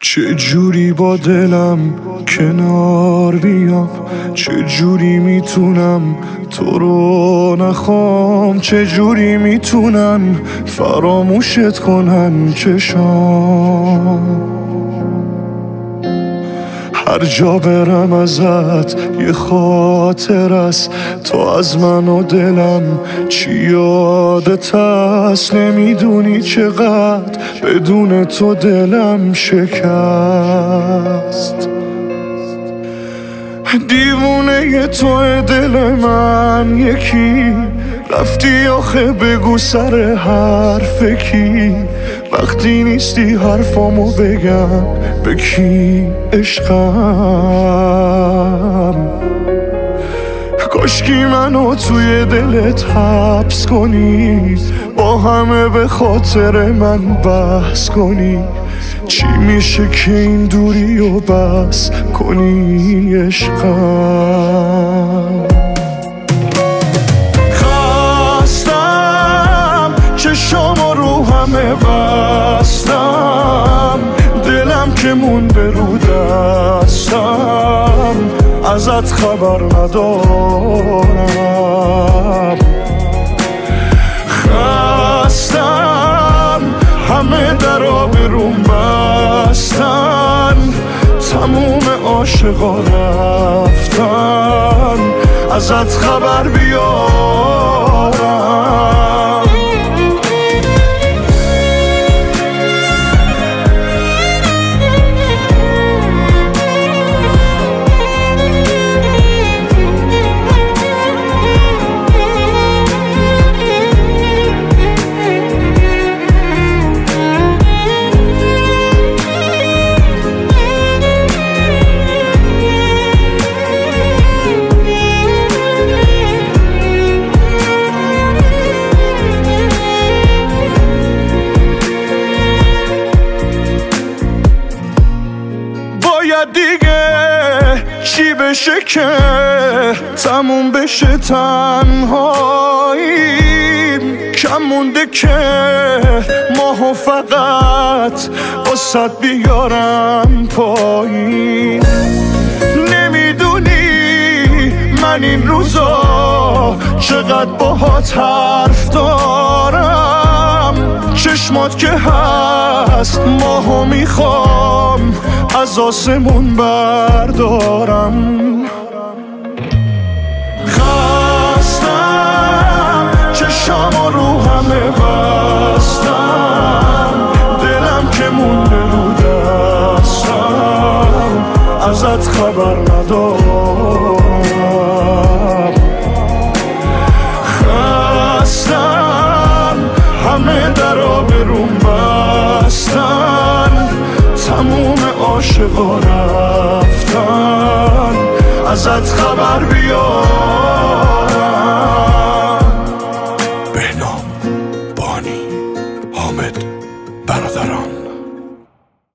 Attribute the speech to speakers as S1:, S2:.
S1: چه جوری با دلم کنار بیام، چه جوری میتونم تو رو نخوام، چه جوری میتونن فراموشت کنن چشام. هر جا برم ازت یه خاطر است، تو از من و دلم چی یادت هست. نمیدونی چقدر بدون تو دلم شکست. دیوونه تو دل من یکی، رفتی آخه بگو سر حرف کی. وقتی نیستی حرفامو بگم به کی عشقم. کاشکی منو توی دلت حبس کنی، با همه به خاطر من بحث کنی. چی میشه که این دوری و بس کنی عشقم. خستم چشام رو همه بستم، دلم که مونده رو دستم، ازت خبر ندارم. خستم همه درا بروم بستن، تموم عاشقا رفتن، ازت خبر بیارم. دیگه چی بشه که تموم بشه تنهاییم؟ کم مونده که ماهو فقط واسد بیارم پایین. نمیدونی من این روزا چقدر باهات حرف دارم. چشمات که هست ماهو میخوام از آسمون بردارم. خستم چشام رو همه بستم، دلم که مونده رو دستم، ازت خبر ندارم. خستم همه درا بروم بستن، تموم عاشقا رفتن، ازت خبر بیار.